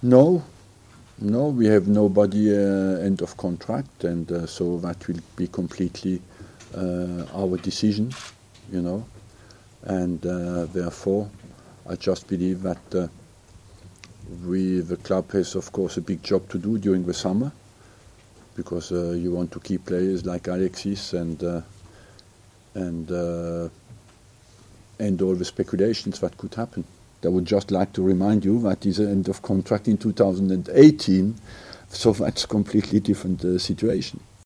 No, no, we have nobody end of contract, and so that will be completely our decision, you know, and therefore I just believe that the club has, of course, a big job to do during the summer, because you want to keep players like Alexis and all the speculations that could happen. I would just like to remind you that is the end of contract in 2018, so that's a completely different situation.